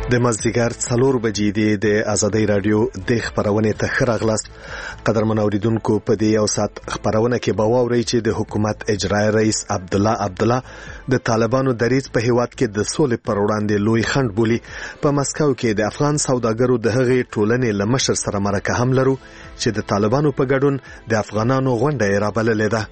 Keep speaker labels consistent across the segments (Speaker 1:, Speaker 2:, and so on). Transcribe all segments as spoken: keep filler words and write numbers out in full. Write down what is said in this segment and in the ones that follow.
Speaker 1: د مازدیګر څلور بجې دی د آزادۍ رادیو د خبرونې ته ښه راغلاست. قدرمن اوریدونکو، په دې یو ساعت خبرونه کې به واورئ چې د حکومت اجرایي رئیس عبدالله عبدالله د طالبانو دریځ په هیواد کې د سولې پر وړاندې لوی خنډ بولي. په مسکو کې د افغان سوداګرو د هغې ټولنې له مشر سره مرکه هم لرو چې د طالبانو په ګډون د افغانانو غونډه یې رابللې ده.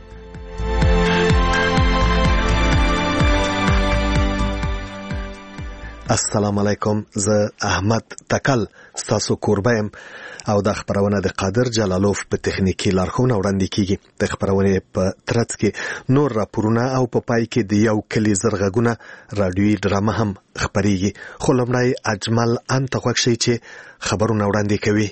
Speaker 1: السلام علیکم، زه احمد تکل ستاسو کوربه یم او د خبرونه د قادر جلالوف په تخنیکی لارښوونه وړاندې کیږي. د خبرونه په ترڅ کې نور راپورونه او په پای کې د یو کلی زرغونه رادیوي ډرامه هم خبريږي. خو لمړی اجمل انت خوښ شي چې خبرونه وړاندې کوي.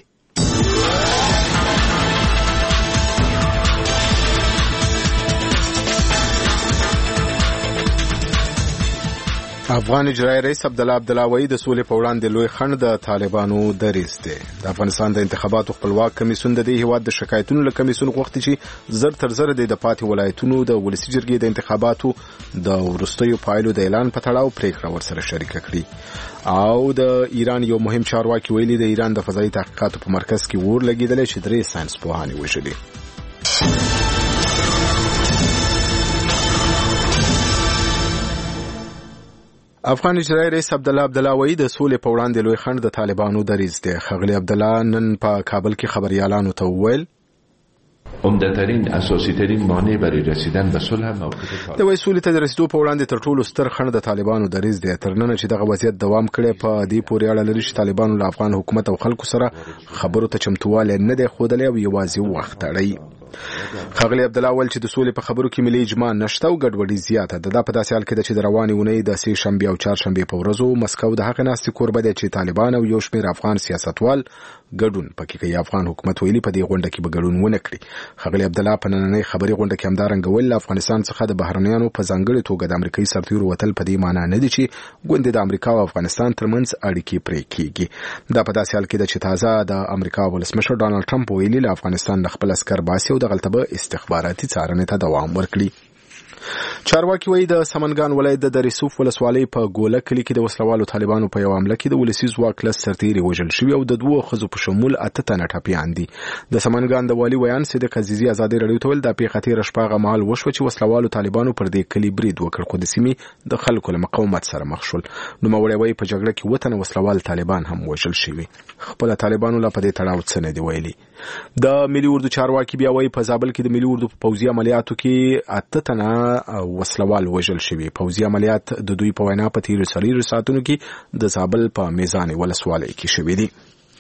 Speaker 2: افغان اجرایي رئیس عبدالله عبدالله وایي د سولې په وړاندې لوی خنډ د طالبانو دریځ دی. د افغانستان د انتخاباتو خپلواک کمیسیون د دې هیواد د شکایتونو له کمیسیون غوښتي چې زر تر زر د پاتې ولایتونو د ولسي جرګې د انتخاباتو د وروستیو پایلو د اعلان په تړاو پریکړه ورسره شریکه کړي. او د ایران یو مهم چارواکي ویلي د ایران د فضایي تحقیقاتو په مرکز کې اور لګیدل چې درې ساينس پوهان وژلي. افغان اجرایي رئیس عبدالله عبدالله وایي د سولې په وړاندې لوی خنډ د طالبانو دریځ دی. ښاغلی عبدالله نن په کابل کې خبريالانو ته وویل
Speaker 3: عمده‌ترین اساسی ترین مانع برای رسیدن به صلح موقف
Speaker 2: د وای سولې ته رسیدو په وړاندې تر ټولو ستر خنډ د طالبانو دریځ دی. تر نن چې دغه وضعیت دوام کړي په دې پورې اړه لري چې طالبانو له افغان حکومت او خلکو سره خبرو ته چمتواله نه دی خوده او یوازې وخت اړي. ښاغلی عبدالله ول چې د سولې په خبرو کې ملي اجماع نشته او ګډوډي زیاته ده. دا په داسې حال کې ده چې د روانې اونۍ د سې شنبې او چهارشنبې په ورځو مسکو د هغه ناستې کوربه دی چې طالبان او یو شمېر افغان سیاستوال ګډون پکې کوي. افغان حکومت ویلي په دې غونډه کې به ګډون ونه کړي. ښاغلی عبدالله په نننۍ خبري غونډه کې همدارنګه ویل افغانستان څخه د بهرنیانو په ځانګړي توګه د امریکایي سرتیرو وتل په دې معنی نه دي چې ګوندې د امریکا او افغانستان ترمنځ اړیکې پرې کیږي. دا په داسې حال کې ده چې تازه د امریکا ولسمشر ډانلډ ټرمپ ویلي له افغانستان د خپل عسکر باسي او د غلطبه استخباراتي څارنې ته دوام ورکړي. چارواکي وایي د سمنګان ولایت د دریسوف ولسوالۍ په ګوله کلي کې د وسلوالو طالبانو په یو حمله کې د ولسي ځواک لس سرتیري وژل شوي او د دوو ښځو په شمول اته تنه ټپیان دي. د سمنګان د والي ویان صدیق عزیزي ازادي رادیو ته ویل د پیښې تېره شپه هغه مهال وشوه چې وسلوالو طالبانو پر دې کلي برید وکړ خو د سیمې د خلکو له مقاومت سره مخ شول. نوموړی وایي په جګړه کې اووه تنه وسلوال طالبان هم وژل شوي. خپله طالبانو لا په دې تړاو څه نه دي ویلي. د ملي اردو چارواکي بیا وایي په زابل کې د ملي اردو په پوځي عملیاتو کې اته تنه وسلوال وژل شوي. پوځي عملیات د دوی په وینا په تیرو څلورو ساعتونو کې د زابل په میزان ولسوالۍ کې شوي دي.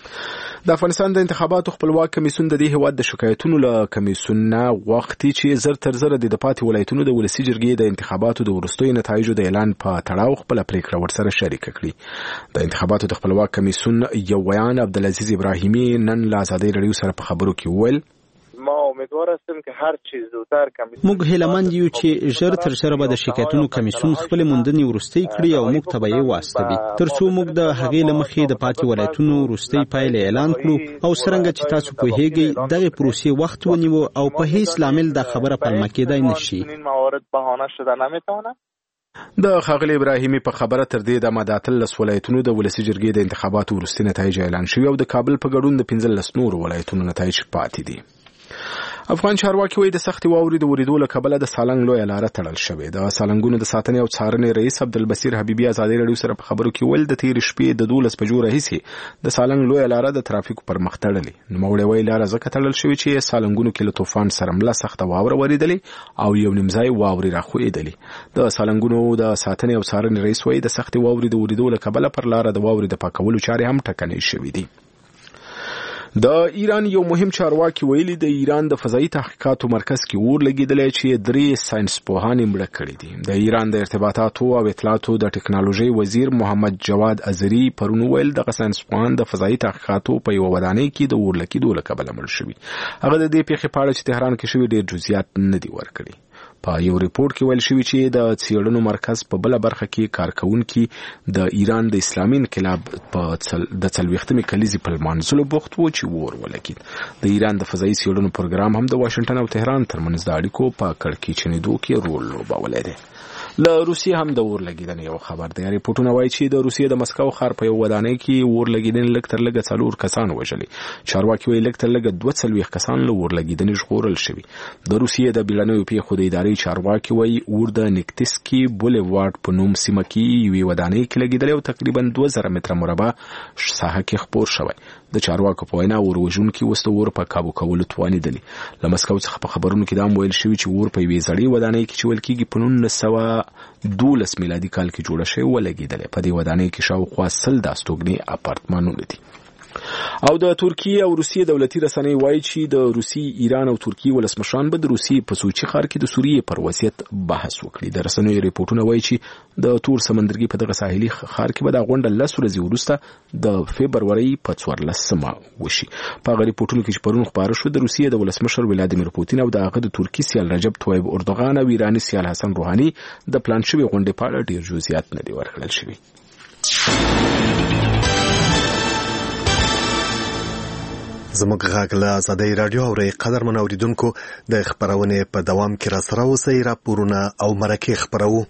Speaker 2: د افغانستان د انتخاباتو خپلواک کمیسیون د دې هیواد د شکایتونو له کمیسیون نه غوښتي چې زر تر زر د پاتې ولایتونو د ولسي جرګې د انتخاباتو د وروستیو نتایجو د اعلان په تړاو خپل پریکړه ورسره شریکه کړي. د انتخاباتو د خپلواک کمیسیون یو ویان عبدالعزیز ابراهیمی نن له آزادۍ رادیو سره په خبرو کې وویل
Speaker 4: ما امیدوار هستم که هر چیز زودتر کمیسیون
Speaker 5: موږ هیلهمند یو چې ژر تر ژره به د شکایتونو کمیسیون خپل موندنې ورستۍ کړي او موږ ته به یې واستوي ترڅو موږ د هغې له مخې د پاتې ولایتونو وروستۍ پایلې اعلان کړو او څرنګه چې تاسو پوهیږئ دغه پروسې وخت ونیو او په هیڅ لامل دا خبره پلمه کېدای نشي.
Speaker 4: موارد بهانه شده نمیتونه.
Speaker 2: د ښاغلي ابراهیمي په خبره تر دې د مداتل ولایتونو د ولسي جرګې د انتخاباتو وروستي نتایج اعلان شوي او د کابل په ګډون د پنځلس نورو ولایتونو نتایج پاتې دي. افغان چارواکي وایي د سختې واورې د ورېدو له کبله د سالنګ لویه لاره تړل شوې. د سالنګونو د ساتنې او څارنې رئیس عبدالبصیر حبیبي ازادي رادیو سره په خبرو کې ویل د تېرې شپې د دولس بجو راهیسې د سالنګ لویه لاره د ترافیکو پر مخ تړلې. نوموړی وایي لاره ځکه تړل شوې چې سالنګونو کې له طوفان سره مله سخته واوره ورېدلې او یو نیم ځای واورې راښویېدلې. د سالنګونو د ساتنې او څارنې رئیس وایي د سختې واورې د ورېدو له کبله پر لاره د واورې د پاکولو چارې هم ټکنۍ شوې دي. د ایران یو مهم چارواکي ویلي د ایران د فضایي تحقیقاتو مرکز کې اور لګیدلی چې درې ساينس پوهان مړه کړي دي. د ایران د ارتباطاتو او اطلاعاتو د ټکنالوژي وزیر محمد جواد ازری پرون ویل دغه ساينس پوهان د فضایي تحقیقاتو په یو ودانۍ کې د اور لګیدو له کبله مړ شوي. هغه د دې پیښې په اړه چې تهران کې شوي ډېر جزئیات نه دي ورکړي. په یو ریپورت کې ویل شوی چې د څېړنو مرکز په بل برخه کې کارکونکي د ایران د اسلامي انقلاب په د څلوېښتمې کلیزې په لمانځلو بوخت وو چې اور ولګېد. د ایران د فضایي څېړنو پروګرام هم د واشنګټن او تهران ترمنځ د اړیکو په کړکېچنېدو کې رول لوبولی دی. له روسیې هم د اور لګیدنې یو خبر دی. ریپورتونه وایي چې د روسیې د مسکو ښار په یو ودانۍ کې اور لګیدنې لږ تر لږه څلور کسان وژلي. چارواکي وایي لږ تر لږه دوه څلوېښت کسان له اور لګیدنې ژغورل شوي. د روسیې د بیړنیو پیښو د ادارې چارواکي وایي اور د نیکتسکي بولیوارډ په نوم سیمه کې یوې ودانۍ کې لګیدلی او تقریبا دوه زره متره مربع ساحه کې خپور شوی. د چارواکو په وینا اور وژونکي اوس د اور په کابو کولو توانېدلي. له مسکو څخه په خبرونو کې دا هم ویل شوي چې اور په یوې زړې ودانۍ کې چې ویل کېږي په نولس سوه دولس میلادي کال کې جوړه شوې ولګېدلې. په دې ودانۍ کې شاوخوا سل د استوګنې اپارتمانونه دي. او د ترکیې او روسیې دولتي رسنۍ وایي چې د روسیې، ایران او ترکیې ولسمشران به د روسیې په سوچي ښار کې د سوریې پر وضعیت بحث وکړي. د رسنیو ریپورتونه وایي چې د تور سمندرګي په دغه ساحلي ښار کې به دا غونډه لس ورځې وروسته د فبرورۍ په څوارلسمه وشي. په هغه ریپورتونو کې چې پرون خپاره شو، د روسیې د ولسمشر ولادیمیر پوتین او د هغه د ترکیې سیال رجب طیب اردوغان او ایراني سیال حسن روحاني د پلان شوې غونډې په اړه ډېر جزئیات نه دي ورکړل شوي.
Speaker 1: زموږ غږ له آزادۍ راډیو اورئ. قدرمن اوریدونکو، د خپرونې په دوام کې راسره اوسئ. راپورونه او مرکې خپرو.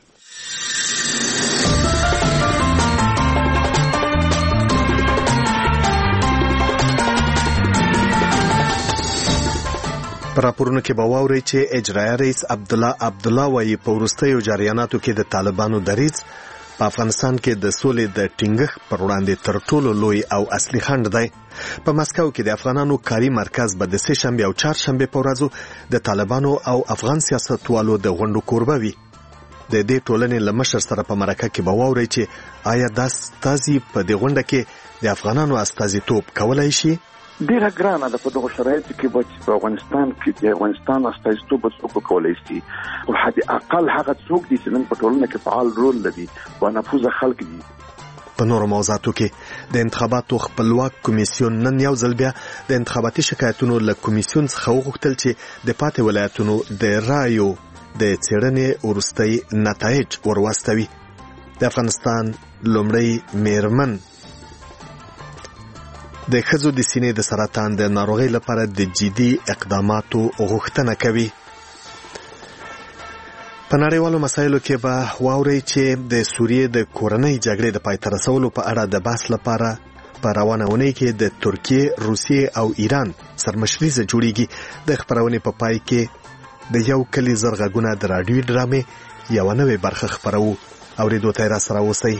Speaker 1: په راپورونو کې به واورئ چې اجرایه رئیس عبدالله عبدالله وایي په وروستیو جریاناتو کې د طالبانو دریځ په افغانستان کې د سولې د ټینګښت پر وړاندې تر ټولو لوی او اصلي خنډ دی. په مسکو کې د افغانانو کاري مرکز به د سه شنبې او چهارشنبې په ورځو د طالبانو او افغان سیاستوالو د غونډو کوربه وي. د دې ټولنې له مشر سره په مرکه کې به واورئ چې آیا دا استازي په دې غونډه کې د افغانانو استازیتوب کولی شي.
Speaker 6: ډیره ګرانه ده په دغه شرایطو کې به په افغانستان کې د افغانستان استازیتوب څوک کولی شي. او حد اقل هغه څوک دي چې نن په ټولنه کې فعال رول لري او نفوذ خلک دي.
Speaker 1: په نورو موضوعاتو کې د انتخاباتو خپلواک کمیسیون نن یو ځل بیا د انتخاباتي شکایتونو له کمیسیون څخه وغوښتل چې د پاتې ولایتونو د رایو د څېړنې وروستي نتایج ورواستوي. د افغانستان لومړی میرمن د ښځو د سینې د سرطان د ناروغۍ لپاره د جدي اقداماتو غوښتنه کوي. په نړیوالو مسایلو کې به واورئ چې د سوریې د کورنۍ جګړې د پای ته رسولو په اړه د بحث لپاره په روانه اونۍ کې د ترکیې، روسیې او ایران سرمشریزه جوړیږي. د خپرونې په پای کې د یو کلي زر غږونه د راډیوي ډرامې یوه نوې برخه خپرو. اورېدو ته یې راسره اوسئ.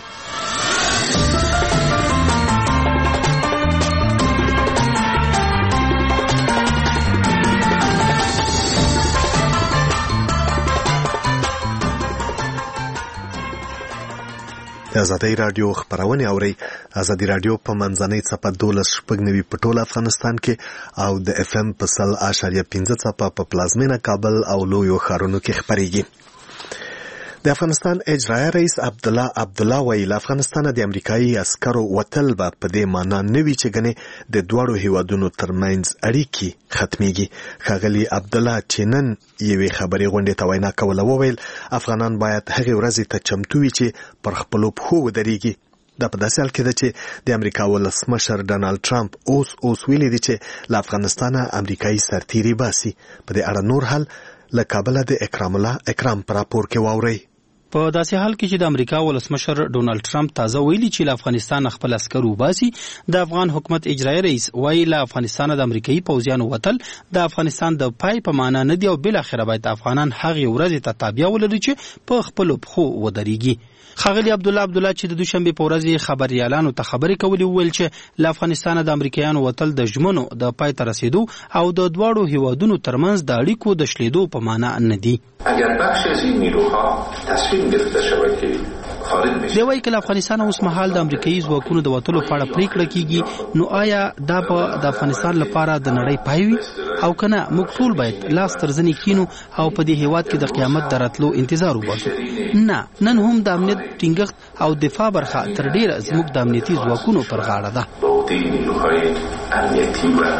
Speaker 1: د آزادۍ راډیو خپرونې اورئ. آزادۍ راډیو په منځنۍ څپه دولس شپږ نوي په ټول افغانستان کې او د اف ام په سل اعشاریه پنځه څپه په پلازمینه کابل او لویو ښارونو کې خپرېږي. د افغانستان اجرایه رئیس عبدالله عبدالله وایي له افغانستانه د امریکایي عسکرو وتل به په دې معنا نه وي چې ګنې د دواړو هیوادونو ترمنځ اړیکې ختمیږي. ښاغلي عبدالله چې نن یوې خبري غونډې ته وینا کوله وویل افغانان باید هغې ورځې ته چمتو وي چې پر خپلو پښو ودرېږي. دا په داسې حال کې ده چې د امریکا ولسمشر ډانالډ ټرمپ اوس اوس ویلي دي چې له افغانستانه امریکایي سرتیري باسي. په دې اړه نور حل له کابله د اکرام الله اکرام په راپور کې واورئ.
Speaker 5: په داسې حال کې چې د امریکا ولسمشر ډونالد ټرمپ تازه ویلي چې له افغانستان خپل عسکر وباسي، د افغان حکومت اجرایي رئیس وایي له افغانستان د امریکایي پوځیانو وتل د افغانستان د پای په معنا نه دی او بل اخر باید افغانان هغه ورځ ته تابع ولري چې په خپل پخو ودرېږي. ښاغلي عبدالله عبدالله چې د دوشنبې په ورځ خبريالانو ته خبرې کولې وویل چې له افغانستان د امریکایانو وتل د ژمنو د پای ته رسیدو او د دواړو هیوادونو ترمنځ د اړیکو د شلیدو په معنا نه دی.
Speaker 3: اگر بخش از این نیروها تصمیم گرفته شود که خارج بشن.
Speaker 5: دی وايي چې افغانستان اوس مهال د امریکایي ځواکونو د وتلو په اړه پریکړه کیږي، نو آیا دا په د افغانستان لپاره د نړۍ پای وي او کنه موږ ټول باید لاس تر زنې کینو او په دې هیواد کې د قیامت دراتلو انتظار وباسو؟ نه، نن هم د امنیت ټینګښت او دفاع برخه تر ډیره زموږ د امنیتي ځواکونو پر غاړه ده.
Speaker 3: نیروهای امنیتی و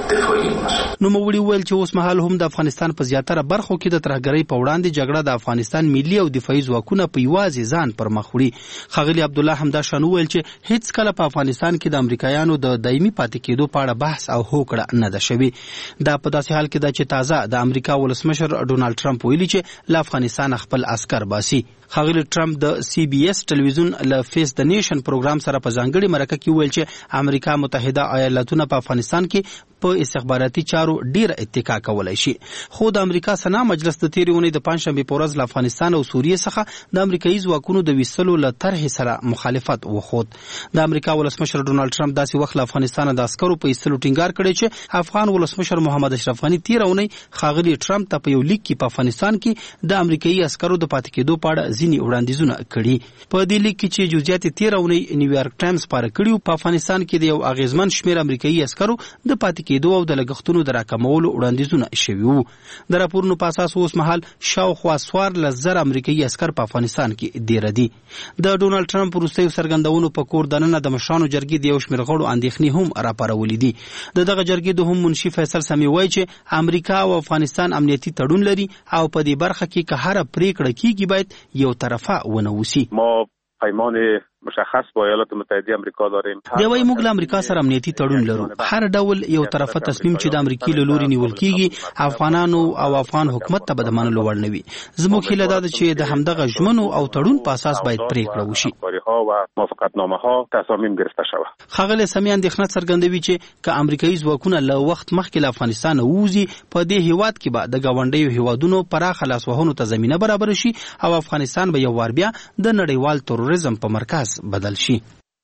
Speaker 7: دفاعي ماست.
Speaker 8: نو مولي ویل چې اوس مهال هم د افغانستان په زیاتره برخو کې د ترهګرۍ په وړاندې جګړه د افغانستان ملي او دفاعي ځواکونه په یوازې ځان پر مخ وړي. ښاغلي عبدالله همدا شان ویل چې هیڅ کله په افغانستان کې د امریکایانو د دایمي پاتې کېدو په اړه بحث او هوکړه نه ده شوې. دا په داسې حال کې ده چې تازه د امریکا ولسمشر ډونالد ټرمپ ویلي چې له افغانستان خپل عسکر باسي. ښاغلي ټرمپ د سی بي اس ټلویزیون له فیس د نیشن پروګرام سره په ځانګړي مرکه کې ویل چې امریکا متحده ایالاتونه په افغانستان کې په استخباراتي چارو ډیر اتکا کولای شي. خو د امریکا سنا مجلس د تیرې اونۍ د پنځشنبې په ورځ له افغانستان او سوریې څخه د امریکایي ځواکونو د ویستلو له طرحې سره مخالفت وښود. د امریکا ولسمشر ډونالد ټرمپ داسې وخت له افغانستان د عسکرو په ایستلو ټینګار کړی چې افغان ولسمشر محمد اشرف غني تیره اونۍ ښاغلي ټرمپ ته په یو لیک کې په افغانستان کې د امریکایي عسکرو د پاتې کېدو په اړه ځینې وړاندیزونه کړي. په دې لیک کې چې جزئیات تیره اونۍ نیویارک ټایمز خپاره کړي، په افغانستان کې د یو اغیزمن شمېر امریکایي عسکرو د پاتې کېدو او د لګښتونو د راکمولو وړاندیزونه شوي وو. د راپورونو په اساس اوس مهال شاوخوا څوارلس زره امریکایي عسکر په افغانستان کې دیره دي. د ډونالد ټرمپ وروستیو څرګندونو په کور دننه د مشرانو جرګې د یو شمېر غړو اندېښنې هم راپارولې دي. د دغه جرګې د هم منشي فیصل سامي وایي چې امریکا او افغانستان امنیتي تړون لري او په دې برخه کې که هره پریکړه کیږي باید یو طرفه ونه وسی.
Speaker 9: ما پیمان مشخص با ایالات متحده آمریکا داریم.
Speaker 8: دی وايي موږ له امریکا سره امنیتي تړون لرو. هر ډول یو طرفه تصمیم چې د امریکای له لوري نیول کیږي افغانانو او افغان حکومت ته به د منلو وړ نه وي. زموږ هیله ده چې د همدغه ژمنو او تړون په اساس باید پریکړه وشي.
Speaker 9: موافقتنامه ها تصامیم گرفته شوه.
Speaker 8: ښاغلی سامي اندېښنه څرګندوي چې که امریکایي ځواکونه له وخت مخکې له افغانستان ووځي، په دې هیواد کې به د ګاونډیو هیوادونو پراخه لاسوهنو ته زمینه برابر شي او افغانستان به یو وار بیا د نړیوال تروریزم په مرکز بدل شي.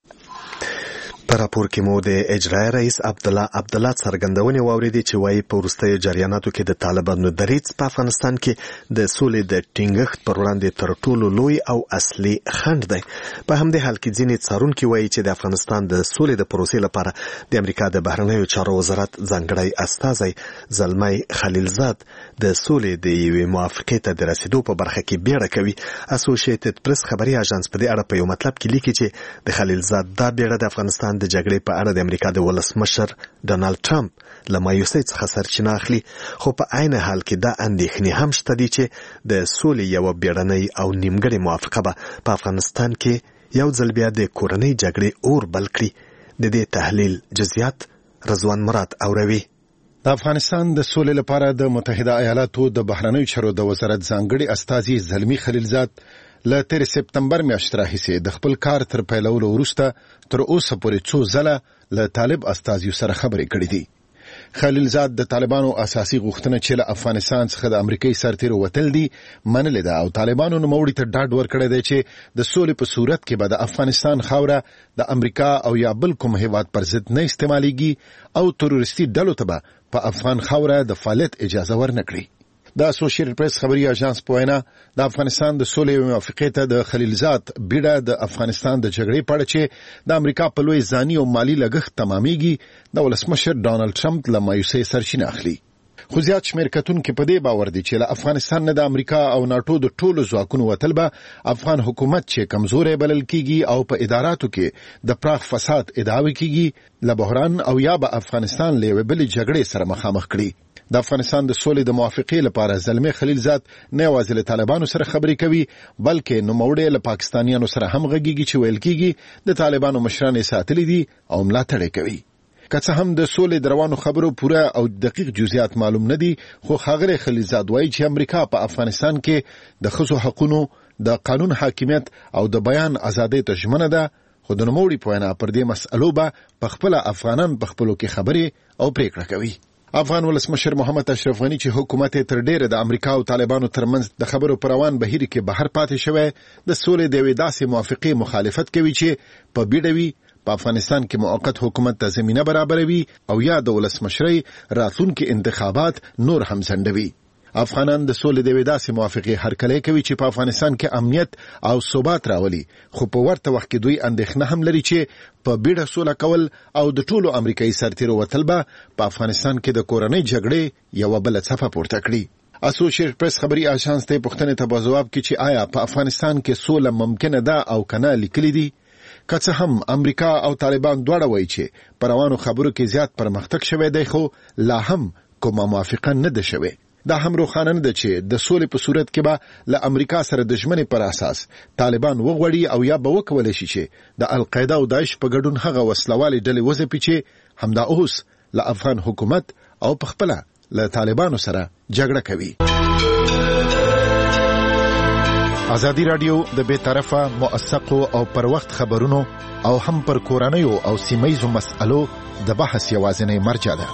Speaker 1: په راپور کې مو د اجرایي رئیس عبدالله عبدالله څرګندونې واورېدې چې وایي په وروستیو جریاناتو کې د طالبانو دریځ په افغانستان کې د سولې د ټینګښت پر وړاندې تر ټولو لوی او اصلي خنډ دی. په همدې حال کې ځینې څارونکي وایي چې د افغانستان د سولې د پروسې لپاره د امریکا د بهرنیو چارو وزارت ځانګړی استازی زلمی خلیلزاد د سولې د یوې موافقې ته د رسیدو په برخه کې بیړه کوي. اسوسییټډ پریس خبري اژانس په دې اړه په یو مطلب کې لیکي چې د خلیلزاد دا بیړه د افغانستان د جګړې په اړه د امریکا د ولسمشر ډونالد ټرمپ له مایوسۍ څخه سرچینه اخلي. خو په عین حال کې دا اندېښنې هم شته دي چې د سولې یوه بیړنۍ او نیمګړې موافقه به په افغانستان کې یو ځل بیا د کورنۍ جګړې اور بل کړي. د دې تحلیل جزئیات رضوان مراد اوروي.
Speaker 10: د افغانستان د سولې لپاره د متحده ایالاتو د بهرنیو چارو د وزارت ځانګړي استازي زلمی خلیلزاد له تیر سپتمبر میاشتې راهیسې د خپل کار تر پیلولو وروسته تر اوسه پورې څو ځله له طالب استازیو سره خبرې کړې دي. خلیلزاد د طالبانو اساسي غوښتنه چې له افغانستان څخه د امریکای سرتیرو وتل دي منلې ده او طالبانو نوموړي ته ډاډ ورکړی دی چې د سولې په صورت کې به د افغانستان خاوره د امریکا او یا بل کوم هیواد پر ضد نه استعمالېږي او تروریستي ډلو ته به په افغان خاوره د فعالیت اجازه ورنکړي. د اسوسییټډ پریس خبري اژانس په وینا د افغانستان د سولې موافقې ته د خلیلزاد بیړه د افغانستان د جګړې په اړه چې د امریکا په لوی ځاني او مالی لګښت تمامېږي د ولسمشر ډونالد ټرمپ له مایوسۍ سرچینه اخلي. خو زیات شمېر کتونکي په دې باور دي چې له افغانستان نه د امریکا او ناټو د ټولو ځواکونو وتل به افغان حکومت چې کمزوری بلل کیږي او په اداراتو کې د پراخ فساد ادعاوې کیږي له بحران او یا به افغانستان له یوې بلې جګړې سره مخامخ کړي. د افغانستان د سولې د موافقې لپاره زلمی خلیلزاد نه یوازې له طالبانو سره خبرې کوي بلکې نوموړی له پاکستانیانو سره هم غږیږي چې ویل کیږي د طالبانو مشران یې ساتلي دي او ملاتړ یې کوي. که څه هم د سولې د روانو خبرو پوره او دقیق جزئیات معلوم نه دي، خو ښاغلی خلیلزاد وایي چې امریکا په افغانستان کې د ښځو حقونو، د قانون حاکمیت او د بیان ازادۍ ته ژمنه ده. خو د نوموړي په وینا پر دې مسئلو به پخپله افغانان په خپلو کې خبرې او پریکړه کوي. افغان ولسمشر محمد اشرف غني چې حکومت تر ډیره د امریکا او طالبانو ترمنځ د خبرو پر روان بهیر کې بهر پاتې شوی، د سولې د یوې داسې موافقې مخالفت کوي چې په بیړه وي په افغانستان کې موقت حکومت ته زمینه برابروي او یا د ولسمشرۍ راتلونکي انتخابات نور هم ځنډوي. افغانان د سولې د یوې داسې موافقې هرکلی کوي چې په افغانستان کې امنیت او ثبات راولي، خو په ورته وخت کې دوی اندېښنه هم لري چې په بیړه سوله کول او د ټولو امریکایي سرتیرو وتل به په افغانستان کې د کورنۍ جګړې یوه بله څپه پورته کړي. اسوسییټډ پریس خبري اژانس ته پوښتنې ته په ځواب کې چې آیا په افغانستان کې سوله ممکنه ده او کنه لیکلي دي. که څه هم امریکا او طالبان دواړه وایي چې په روانو خبرو کې زیات پرمختګ شوی دی خو لا هم کومه موافقه نه ده شوې. دا هم روښانه نه ده چې د سولې په صورت کې به له امریکا سره د ژمنې پر اساس طالبان وغوړي او یا به وکولای شي چې د القاعده او داعش په ګډون هغه وسلوالې ډلې وځپي چې همدا اوس له افغان حکومت او په خپله له طالبانو سره جګړه کوي. ازادي رادیو د بې طرفه موثقو او پر وخت خبرونو او هم پر کورنیو او سیمه‌یزو مسألو د بحث یوازینی مرجع ده.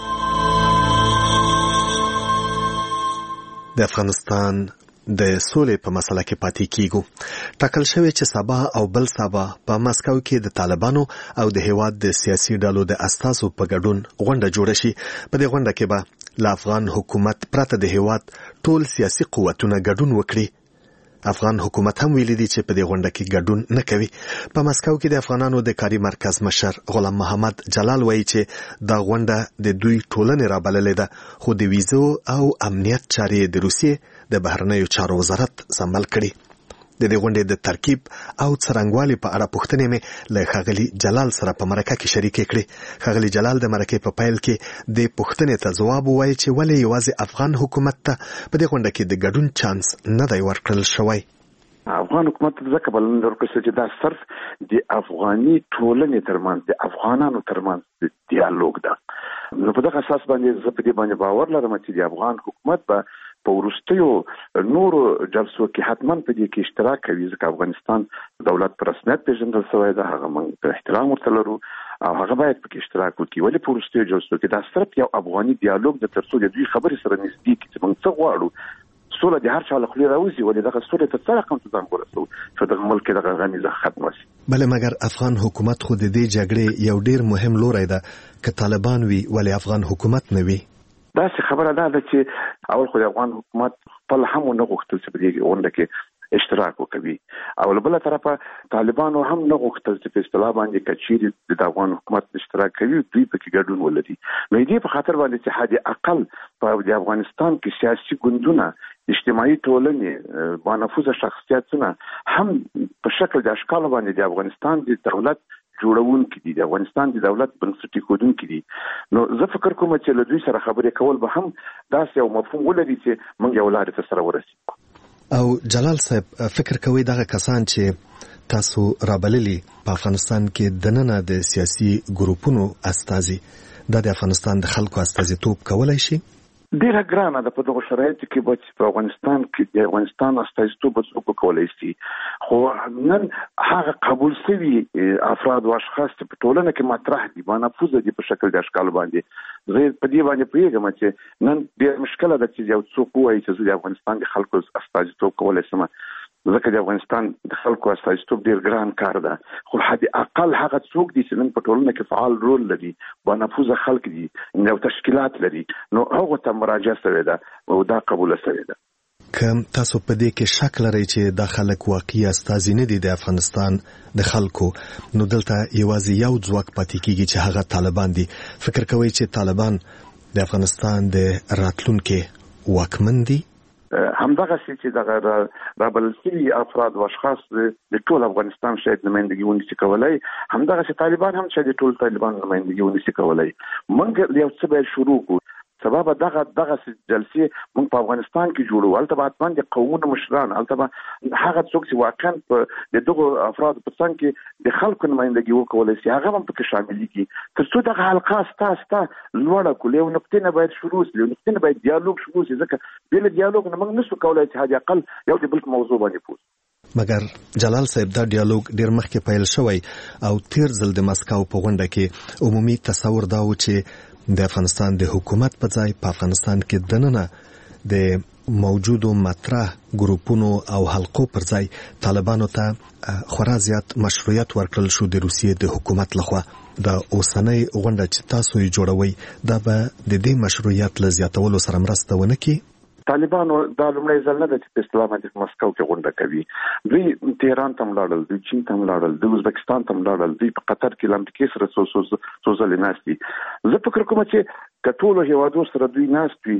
Speaker 1: د افغانستان د سولې په مسله کې پاتې کیږو. ټاکل شوی چې سبا او بل سبا په مسکو کې د طالبانو او د هیواد د سیاسي ډلو د اساسو په ګډون غونډه جوړه شي. په دې غونډه کې به ل افغان حکومت پرته د هیواد ټول سیاسي قوتونه ګډون وکړي. افغان حکومت هم ویلي دی چې په دې غونډه کې ګډون نه کوي. په مسکو کې د افغانانو د کاري مرکز مشر غلام محمد جلال وایي چې دا غونډه د دوی ټولنې رابللې ده خو د ویزو او امنیت چارې د روسیې د بهرنیو چارو وزارت سمبال کړي. د دې غونډې د ترکیب او څرنګوالي په اړه پوښتنې مې له ښاغلي جلال سره په مرکه کې شریکې کړې. ښاغلي جلال د مرکې په پیل کې د پوښتنې ته ځواب ووایي چې ولې یوازې افغان حکومت ته په دې غونډه کې د ګډون چانس نه دی ورکړل شوی.
Speaker 6: افغان حکومت ځکه بلنه ورکړه چې دا صرف د افغاني ټولنې ترمنځ د افغانانو ترمنځ دیالوګ ده. نو په دغه اساس باندې زه په دې باندې باور لرم چې د افغان حکومت به په وروستیو نورو جلسو کې حتما په دې کې اشتراک کوي ځکه افغانستان دولت په رسمیت پیژندل شوی ده. هغه موږ په احترام ورته لرو او هغه باید په کې اشتراک وکړي. ولې په وروستیو جلسو کې دا صرف یو افغاني دیالوګ د ترڅو د دوی خبرې سره نږدې کړي چې موږ څه غواړو. سوله د هر چا له خولې راوځي ولې دغه سوله ته څه رقم ته ځان ورسوو چې دغه ملک دغه غمیزه ختمه شي.
Speaker 1: بلې مګر افغان حکومت خو د دې جګړې یو ډیر مهم لوری ده. که طالبان وي ولې افغان حکومت نه وي؟
Speaker 6: دا څه خبره ده چې اول خو د افغان حکومت خپل هم نه غوښتل چې په دې غونډه کې اشتراک وکړي او له بل طرفه طالبانو هم نه غوښتل چې په اصطلاح باندې کچيري د افغان حکومت اشتراک کوي دوی په کې ګډون ولري. نو دې په خاطر باندې چې حد اقل په افغانستان کې سیاسي ګوندونه اجتماعي ټولنې بانفوذه شخصیتونه هم په شکل د اشکال باندې د افغانستان د دولت جوړون کې دي د افغانستان د دولت بنسټي کودون کې دي. نو زه فکر کوم چې له دوی سره خبرې کول به هم داسې یو مفهوم ولري چې موږ یو لارې ته سره ورسېږو.
Speaker 1: او جلال صاحب فکر کوي دغه کسان چې تاسو رابللي په افغانستان کې دننه د سیاسي ګروپونو استازي د افغانستان د خلکو استازیتوب کولای شي؟
Speaker 6: ډیره ګرانه ده په دغه شرایطو کې به په افغانستان کې د افغانستان استازیتوب څوک کولای شي. خو نن هغه قبول شوي افراد او اشخاص په ټولنه کې مطرح دي بانفوذه دي په شکل د اشکال باندې. زه په دې باندې پوهیږم چې نن ډېر مشکله ده چې یو څوک وایي چې د افغانستان د خلکو استازیتوب کولای شم ځکه د افغانستان د خلکو استازیتوب ډېر ګران کار ده. خو حد اقل هغه څوک دي چې نن په ټولنه کې فعال رول لري بانفوذه خلک دي نو تشکیلات لري نو هغه ته مراجعه شوې ده او دا قبول شوې ده.
Speaker 1: کوم تاسو په دې کې شک لرئ چې د خلک واقعي استازي نه دي د افغانستان د خلکو نو دلته یوازې یو ځواک پاتې کیږي چې هغه طالبان دي. فکر کوئ چې طالبان د افغانستان د راتلونکي واکمن دي؟
Speaker 6: همدغه چې دغه رابلل شوي افراد او اشخاص د ټول افغانستان شاید نمائندګي ونشي کولای همدغه چې طالبان هم شاید ټول طالبان نمائندګي ونشي کولای. موږ یو څه به شروع کو سبب دغه دغه جلسې موږ په افغانستان کې جوړو البته بعد د قومونو مشران البته هغه څوک چې واقعا د دغه افراد په څنګ کې د خلکو نمائندګي وکولای شي هغه هم پکې شامل دي. ترڅو دغه حلقه ستا ستا لوړه کولې او نقطې نه باید شروع شي نو نقطې نه باید دیالوګ شروع شي ځکه بل دیالوګ نه موږ نشو کولای چې حد اقل یو د بل موضوع باندې پوه.
Speaker 1: مګر جلال صاحب دا ډیالوګ ډیر مخکې پیل شوی او تیر ځل د مسکو په غونډه کې عمومي تصور دا و چې د افغانستان د حکومت په ځای په افغانستان کې دننه د موجودو مطرح ګروپونو او حلقو پر ځای طالبانو ته خورا زیات مشروعیت ورکړل شو د روسیې د حکومت لخوا. د اوسنۍ غونډه چې تاسو یې جوړوي دا به د دې مشروعیت له زیاتولو سره مرسته ونه کړي؟
Speaker 6: طالبانو دا لومړی ځل نه ده چې په اصطلاح باندې مسکو کې غونډه کوي. دوی تهران ته ولاړل دوی چین ته ولاړل دوی ازبکستان ته ولاړل دوی په قطر کې لامریکا سره څو څو څو ځلې ناست دي. زه فکر کوم چې کټولو هیوادو سره دوی ناست وي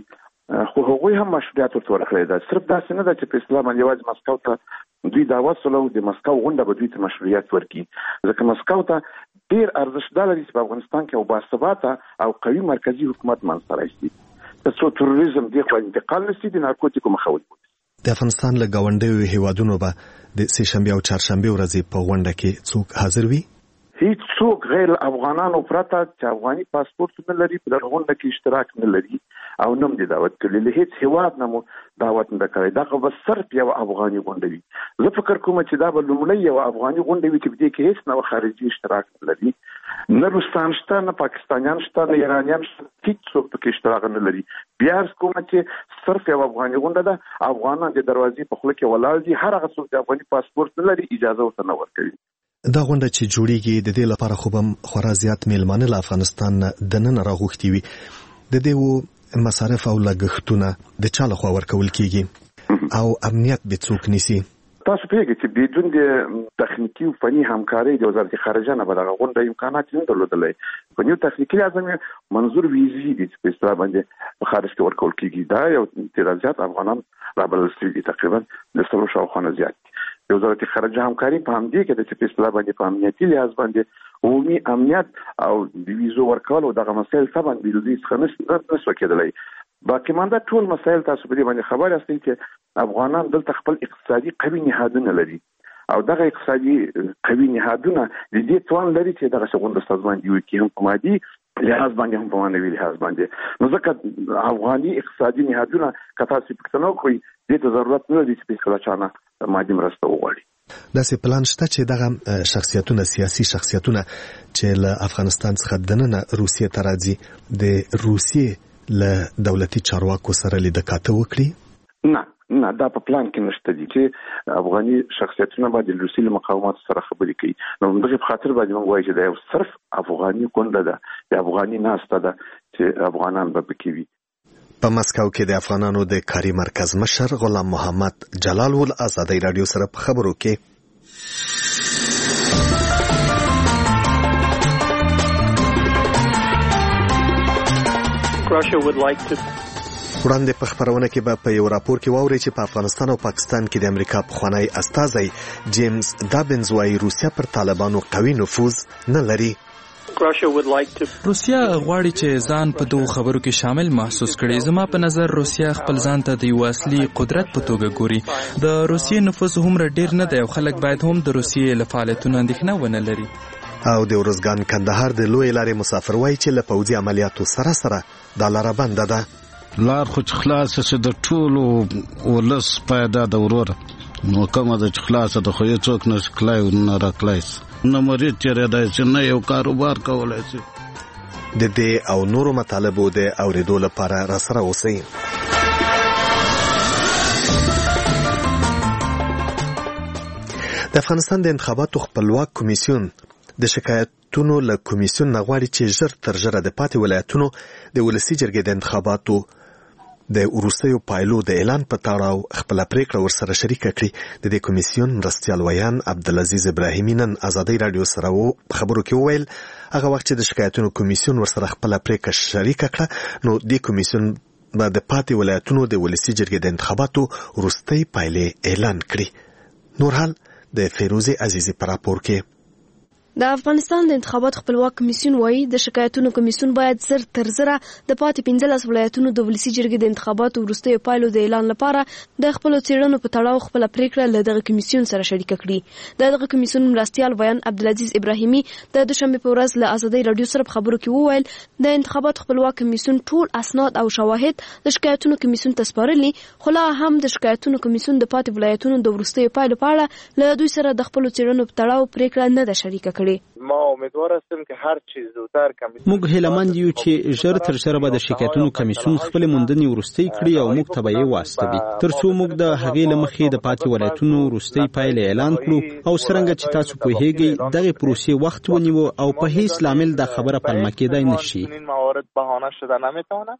Speaker 6: خو هغوی هم مشروعیت ورته ورکړی ده. صرف داسې نه ده چې په اصطلاح باندې یوازې مسکو ته دوی دعوت سولو د مسکو غونډه به دوی ته مشروعیت ورکړي، ځکه مسکو ته ډېر ارزښت دا لري چې په افغانستان کې یو باثباته او قوي مرکزي حکومت منځته راشي، ترڅو تروریزم دې خوا انتقال نشي، د نارکوټیکو مخه ونیول.
Speaker 1: د افغانستان له ګاونډیو هیوادونو به د سه شنبه او چهارشنبه ورځې په غونډه کې څوک حاضر وي؟
Speaker 6: هیڅ څوک غیر افغانانو پرته چې افغاني پاسپورت نه لري په دغه غونډه کې اشتراک نه لري او نه دي دعوت کړي. له هیڅ هیواد نه مو دعوت نه کړی. دا خو بس صرف یو افغاني غونډه وي. زه فکر کوم چې دا به لومړی یو افغاني غونډه وي چې په دې کې هیڅ نه خارجي اشتراک نه لري، نه روسان شته، نه پاکستانیان شته، نه ایرانیان شته، هیڅ څوک پکې اشتراک نه لري. بیا کوم چې صرف یو افغاني غونډه ده، افغانان د دروازې په خوله کې ولاړ دي، هر هغه څوک چې افغاني پاسپورت نه لري اجازه ورته نه ورکوي.
Speaker 1: دا غونډه چې جوړیږي د دې لپاره خو به خورا زیات میلمانه له افغانستان د نن راغوښتي وي. د دې و مصارف او لګښتونه د چا لخوا ورکول کیږي او امنیت به څوک نیسي؟
Speaker 6: تاسو پیږئ چې بدون د تخنیکی او فني همکارۍ د وزارت خارجه نه به دغه غونډه امکانات نه درلودلی. فني او تخنیکي لازم منظور ویزي دي چې په اصطلاح باندې په خارج کې ورکول کیږي. دا یو تعداد زیات افغانان رابلل شوي دي، تقریبا د څلور شاوخوا نه زیات. د وزارت خارجه همکاري په همدې کې د چې په اصطلاح باندې په امنیتي لحاظ باندې عمومي امنیت او د ویزو ورکول او دغه مسایل طبعا د دوی څخه نشو کېدلی. باقي مانده ټول مسایل تاسو په دې باندې خبر یاستئ چې افغانان دلته خپل اقتصادي قوي نهادونه لري او دغه اقتصادي قوي نهادونه د دې توان لري چې دغه څنګه سازمان دی کې هم په مادي لحاظ باندې هم په معنوي لحاظ باندې. نو ځکه افغاني اقتصادي نهادونه کته چې پښتنو کوي دې ته ضرورت نه لري چې په خلاصانه مادي مرسته وغواړي.
Speaker 1: داسې پلان شته چې دغه شخصیتونه سیاسي شخصیتونه چې له افغانستان څخه دننه روسیې ته راځي د روسیې له دولتي چارواکو سره لیدکاته وکړي؟
Speaker 6: نه نه، دا په پلان کې نشته دي چې افغاني شخصیتونه باید د روسیې له مقاومت سره خبرې کوي. نو دغه په خاطر باندې موږ وایو چې دا یو صرف افغاني غونډه ده، د افغاني ناسته ده چې افغانان به پکې وي.
Speaker 1: په مسکو کې د افغانانو د کاري مرکز مشر غلام محمد جلال ول آزادۍ رادیو سره په خبرو کې وړاندې په خبرونه کې به په یو راپور کې واوري چې په افغانستان او پاکستان کې د امریکا پخوانی استازی جیمز دابنز وايي روسیا پر طالبانو قوي نفوذ نه لري.
Speaker 7: روسیا غواړي چې ځان په دوه خبرو کې شامل محسوس کړي. زما په نظر روسیا خپل ځان ته د یو اصلي قدرت په توګه ګوري. د روسیې نفوذ هم ډیر نه دی او خلک باید هم د روسیې له فعالیتونو اندېښنه ونه لري.
Speaker 1: او د ورځګان کندهار د لوی لارې مسافر وایي چې له پوځي عملیاتو سره سره دا لاره بنده ده.
Speaker 11: لار خو خلاص چې د ټولو ولس پیدا د ورور نو کومه د خلاص د خو یې څوک نه کلای نه راکلای نه مریض چیرې دای چې نه یو کاروبار کولای شي.
Speaker 1: د دې او نورو مطالبو د اوریدو لپاره را سره اوسئ. د افغانستان د انتخاباتو خپلواک کمیسیون د شکایتونو له کمیسیون نه غواړي چې ژر تر ژره د پاتې ولایتونو د ولسي جرګې د انتخاباتو د وروستیو پایلو د اعلان په تړاو خپل پریکړه ورسره شریکه کړي. د دې کمیسیون مرستیال ویان عبدالعزیز ابراهیمی نن آزادۍ رادیو سره خبرو کې وویل هغه وخت چې د شکایتونو کمیسیون ورسره خپل پریکړه شریکه کړه نو د کمیسیون به د پاتې ولایتونو د ولسي جرګې د انتخاباتو وروستۍ پایلې اعلان کړي. نور حال د فیروزه عزیزی پر راپور کې
Speaker 12: د افغانستان د انتخاباتو خپلواک کمیسیون وایي د شکایتونو کمیسیون باید زر تر زره د پاتې پنځلس ولایتونو د ولسي جرګې د انتخاباتو وروستیو پایلو د اعلان لپاره د خپلو څېړنو په تړاو خپله پریکړه له دغه کمیسیون سره شریکه کړي. د دغه کمیسیون مرستیال ویان عبدالعزیز ابراهیمی د دوشنبې په ورځ له آزادۍ رادیو سره په خبرو کې وویل د انتخاباتو خپلواک کمیسیون ټول اسناد او شواهد د شکایتونو کمیسیون ته سپارلي، خو لا هم د شکایتونو کمیسیون د پاتې ولایتونو د وروستیو پایلو په اړه له دوی سره د خپلو څېړنو په تړاو پریکړه نه ده شریکه کړې.
Speaker 4: ما امیدوار هستم که هر چیز زودتر کمیسیون
Speaker 5: موږ هیلهمند یو چې ژر تر ژره به د شکایتونو کمیسیون خپل موندنې وروستۍ کړي او موږ ته به یې واستوي ترڅو موږ د هغې له مخې د پاتې ولایتونو وروستۍ پایلې اعلان کړو او څرنګه چې تاسو پوهیږئ دغه پروسې وخت ونیو او په هیڅ لامل دا خبره پلمه کېدای نشي.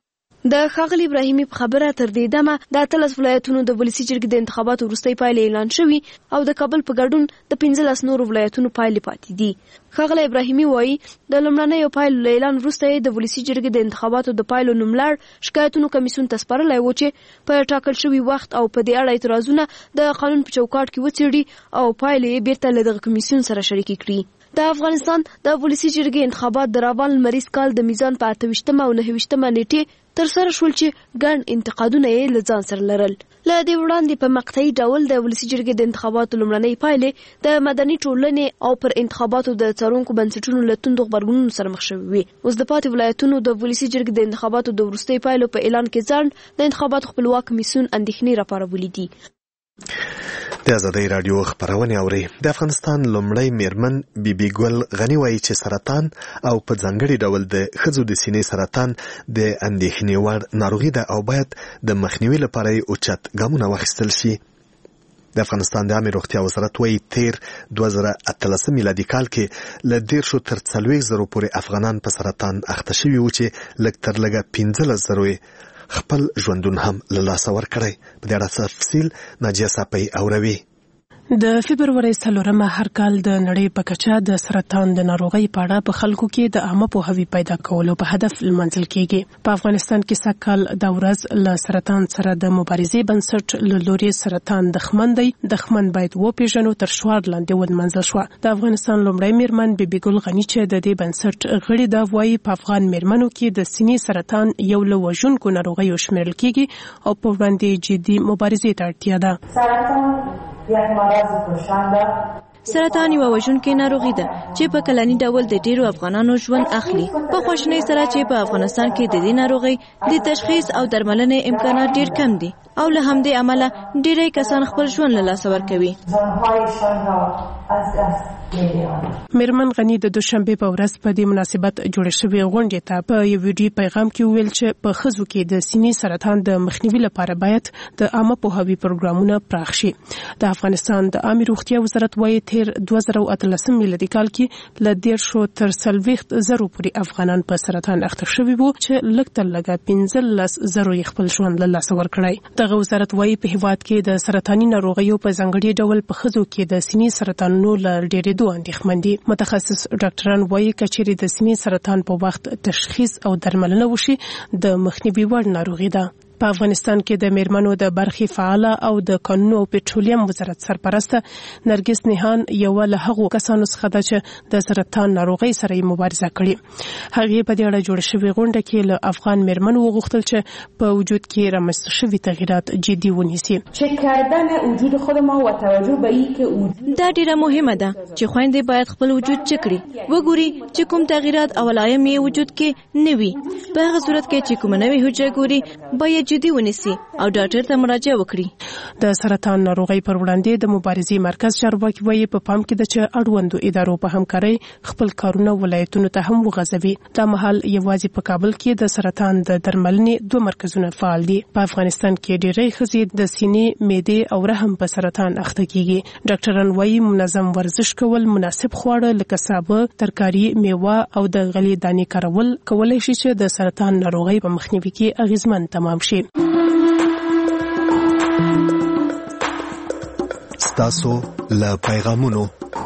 Speaker 12: د ښاغلي ابراهیمي په خبره تر دې دمه د اتلس ولایتونو د ولسي جرګې د انتخاباتو وروستۍ پایلې اعلان شوي او د کابل په ګډون د پنځلس نورو ولایتونو پایلې پاتې دي. ښاغلی ابراهیمي وایي د لومړنیو پایلو له اعلان وروسته یې د ولسي جرګې د انتخاباتو د پایلو نوملړ شکایتونو کمیسیون ته سپارلی و چې په ټاکل شوي وخت او په دې اړه اعتراضونه د قانون په چوکاټ کې وڅېړي او پایلې یې بیرته له دغه کمیسیون سره شریکې کړي. د افغانستان د ولسي جرګې انتخابات د روان لمریز کال د میزان په اته ویشتمه او نهه ویشتمه نیټې تر سره شول چې ګڼ انتقادونه یې له ځان سره لرل. له دې وړاندې په مقطعي ډول د ولسي جرګې د انتخاباتو لومړنۍ پایلې د مدني ټولنې او پر انتخاباتو د څارونکو بنسټونو له توندو غبرګونونو سره مخ شوي وي. اوس د پاتې ولایتونو د ولسي جرګې د انتخاباتو د وروستۍ پایلو په اعلان کې ځان د انتخاباتو خپلواک کمیسیون اندېښنې راپارولې دي.
Speaker 1: د ازادۍ راډیو خبرونه اوري. د افغانستان لومړی میرمن بیبي ګل غنی وایي چې سرطان او په ځانګړي ډول د ښځو د سینې سرطان د اندېښنې وړ ناروغي ده او باید د مخنیوي لپاره یې اوچت ګامونه واخیستل شي. د افغانستان د عامې روغتیا وزارت وایي تیر دوه زره اتلسم میلادي کال کې له دیرشو تر څلوېښت زرو پورې افغانان په سرطان اخته شوي وو چې لږ تر لږه پنځلس زرو خپل ژوندون هم له لاسه ورکړی. په دې اړه تفصیل ناجیه ساپۍ اوروي.
Speaker 13: د فبرورۍ څلورمه هر کال د نړۍ په کچه د سرطان د ناروغۍ په اړه په خلکو کې د عامه پوهاوي پیدا کولو په هدف لمانځل کیږي. په افغانستان کې سږکال د ورځ له سرطان سره د مبارزې بنسټ له لوري سرطان دښمن دی، دښمن باید وپیژنو تر شعار لاندې ولمانځل شوه. د افغانستان لومړی میرمن بیبي ګل غنی چې د دې بنسټ غړي دا وایي په افغان میرمنو کې د سینې سرطان یو له وژونکو ناروغیو شمیرل کیږي او په وړاندې جدي مبارزې ته اړتیا ده.
Speaker 14: سرطان یو وژونکې ناروغي ده چې په کلني ډول د ډیرو افغانانو ژوند اخلي. په خواشینۍ سره چې په افغانستان کې د دې ناروغۍ د تشخیص او درملنې امکانات ډیر کم دي او له همدې امله ډیری کسان خپل ژوند له لاسه ورکوي.
Speaker 13: میرمن غنی د دوشنبه په ورځ په دې مناسبت جوړ شوی غونډې ته په یو ویډیو پیغام کې ویل چې په ښځو کې د سینې سرطان د مخنیوي لپاره باید د عامه پوهاوي پروګرامونه پراخ شي. د افغانستان د عامې روغتیا وزارت وایي تیر دوه زره اتلسم میلادي کال کې له دیرشو تر څلوېښت زرو پورې افغانان په سرطان اخته شوي وو چې لږ تر لږه پنځلس زرو یې خپل ژوند له لاسه ورکړی. دغه وزارت وایي په هیواد کې د سرطاني ناروغیو په ځانګړي ډول په ښځو کې د سینې سرطانونو له ډېرېدو اندېښمن دي. متخصص ډاکټران وایي که چیرې د سینې سرطان په وخت تشخیص او درملنه وشي د مخنیوي وړ ناروغي ده. په افغانستان کې د میرمنو د برخې فعاله او د کانونو او پټرولیم وزارت سرپرسته نرګس نیهان یو له هغو کسانو څخه ده چې د سرطان ناروغۍ سره یې مبارزه کړې. هغې په دې اړه جوړه شوې غونډه کې له افغان میرمنو وغوښتل چې په وجود کې رامنځته شوي تغییرات جدي ونیسي.
Speaker 15: چک کردن وجود خود ما و توجه به اینکه وجود
Speaker 14: دا ډیره مهمه ده چې خویندې باید خپل وجود چک کړي، وګوري چې کوم تغییرات او علائم یې وجود کې نه وي. په هغه صورت کې چې کوم نوې حجره ګوري باید جدي ونیسي او ډاکټر ته مراجعه وکړي.
Speaker 13: د سرطان ناروغۍ پر وړاندې د مبارزې مرکز چارواکي وایي په پام کې ده چې اړوندو ادارو په همکارۍ خپل کارونه ولایتونو ته هم وغځوي. دا مهال یوازې په کابل کې د سرطان د درملنې دوه مرکزونه فعال دي. په افغانستان کې ډېری ښځې د سینې، معدې او رحم په سرطان اخته کیږي. ډاکټران وایي منظم ورزش کول، مناسب خواړه لکه سابه، ترکاري، میوه او د غلې دانې کارول کولای شي چې د سرطان ناروغۍ په مخنیوي کې اغیزمن تمام شي.
Speaker 1: ستاسو له پیغامونو.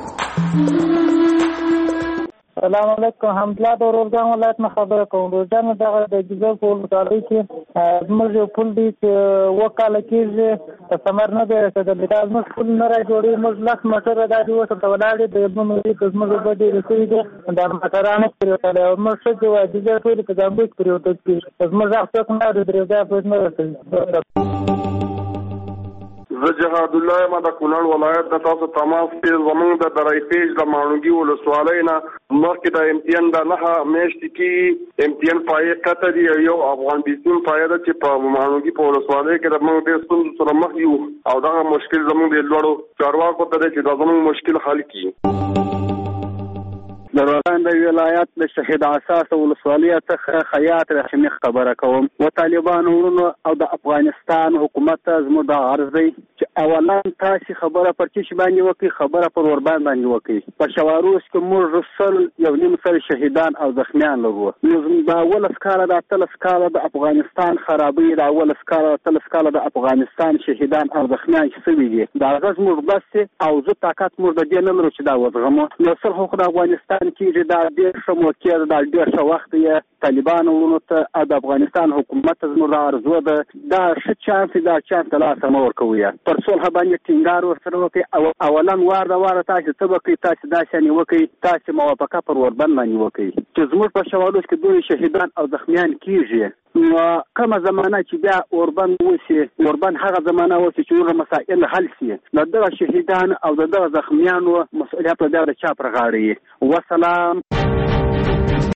Speaker 4: سلام علیکم، حمدالله د اورګان ولایت نه خبره کوم. روزان دغه د جګر په ولسوالۍ کې زموږ یو پل دی چې وکاله کېږي په ثمر نه دی رسېدلی. دا زموږ پل نه را جوړوي. موږ لس موټره دا دي اوس ورته ولاړ دي. د زموږ که زموږ اوبه ډېرې شوي دي دا موټرانو پرېوتلی او زموږ ښځې وایي جګر ټولې په ځانګړي کې پرېوتل کېږي. زموږ غږ څوک نه اوري، درېوځایه پورې نه رسوي.
Speaker 16: زه جهاد الله یم د کونړ ولایت د تاسو تماس کې زمونږ د درای پیج د ماڼوګي ولسوالۍ نه مخکې د امتحان د نهه میاشتې کې امتحان پای کته دی. یو افغان بیسیم فایده چې په ماڼوګي په ولسوالۍ کې د موږ د ستونزو سره مخ یو او دا مشکل زمونږ د لوړو چارواکو ته دی چې دا زمونږ مشکل حل کړي.
Speaker 17: د روزان د ولایت د شهید اساس ولسوالۍ څخه خیاط رحمي خبره کوم. و طالبان ورونو او د افغانستان حکومت زموږ د عرض دی چې اولا تاسو خبره پر چې باندې وکي خبره پر اوربان باندې وکي په شواروس کې موږ رسل یو نیم سل شهیدان او زخمیان لرو نو دا اول اسکاله د اتل اسکاله د افغانستان خرابې د اول اسکاله اتل اسکاله د افغانستان شهیدان او زخمیان چې سوي دي دا غږ موږ بس او زه طاقت موږ د دې نه لرو چې دا وزغمو نو سر خو د افغانستان کې دا ډېر ښه موقع دا ډېر ښه وخت یې طالبانو ته د افغانستان حکومت زموږ ارزو ده دا ښه چانس دا چانس لا سم ورکوي پر صلح باندې ټینګار ورسره وکي او اولا وار دا وار تاسو ته وکي تاسو دا شنه وکي تاسو موافقه پر وربند باندې وکي چې زموږ په شواروس کې دوی شهیدان او زخمیان کیږي نو کومه زمانہ چې بیا اوربند وسی اوربند هغه زمانہ وسی چې ور مسائل حل شي نو دغه شهیدان او دغه زخمیانو مسؤلیت په دغه چا پر غاړي وسلام